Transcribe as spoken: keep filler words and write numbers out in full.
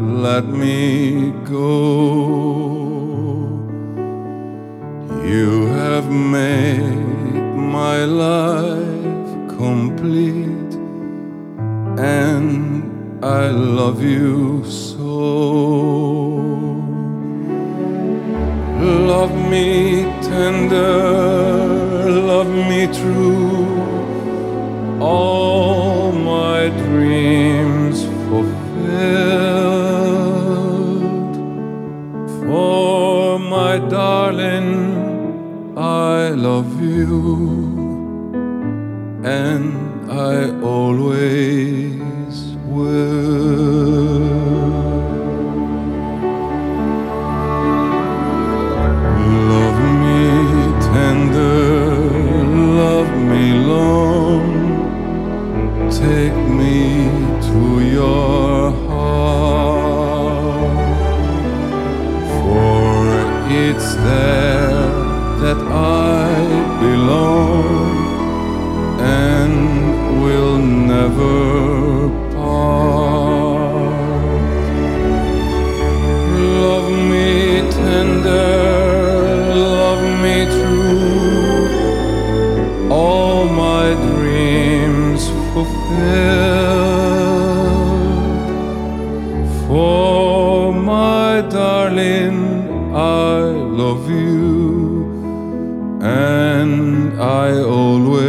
let me go. You have made my life complete, and I love you so. Love me tender, love me true, all my dreams fulfilled. For my darling, I love you, and I always will. Love me tender, love me long, take me to your heart, for it's there that I belong and will never part. Love me tender, love me true, all my dreams fulfilled. For my darling, I love you, and I always